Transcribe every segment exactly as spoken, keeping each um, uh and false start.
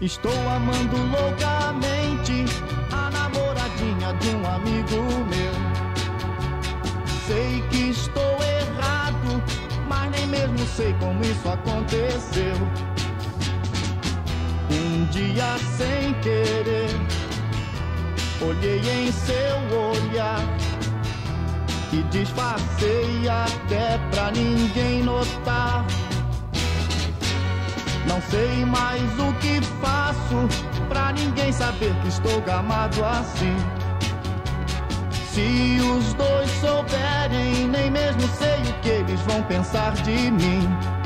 Estou amando loucamente a namoradinha de um amigo meu. Sei que estou errado, mas nem mesmo sei como isso aconteceu. Um dia sem querer, olhei em seu olhar e disfarcei até pra ninguém notar. Não sei mais o que faço pra ninguém saber que estou gamado assim. Se os dois souberem, nem mesmo sei o que eles vão pensar de mim.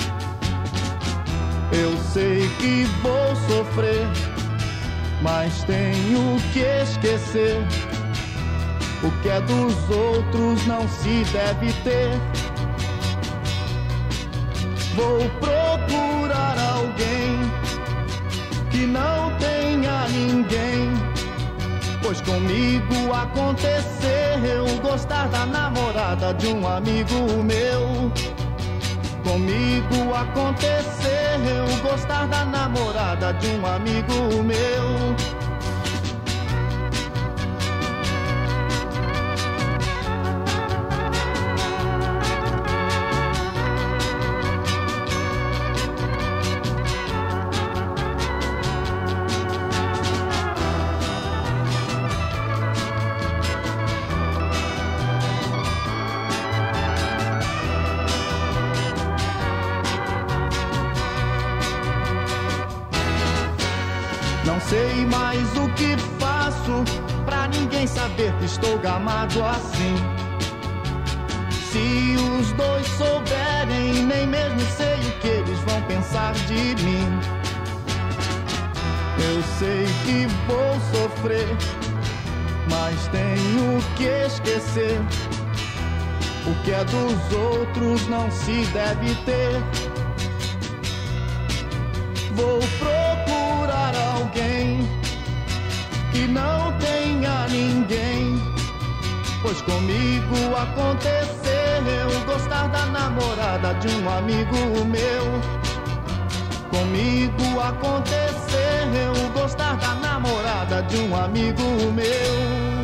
Eu sei que vou sofrer, mas tenho que esquecer. O que é dos outros não se deve ter. Vou procurar alguém que não tenha ninguém, pois comigo aconteceu gostar da namorada de um amigo meu. Comigo aconteceu gostar da namorada de um amigo meu. Não sei mais o que faço pra ninguém saber que estou gamado assim. Se os dois souberem, nem mesmo sei o que eles vão pensar de mim. Eu sei que vou sofrer, mas tenho que esquecer. O que é dos outros não se deve ter. Vou procurar alguém que não tenha ninguém, pois comigo aconteceu gostar da namorada de um amigo meu. Comigo aconteceu gostar da namorada de um amigo meu.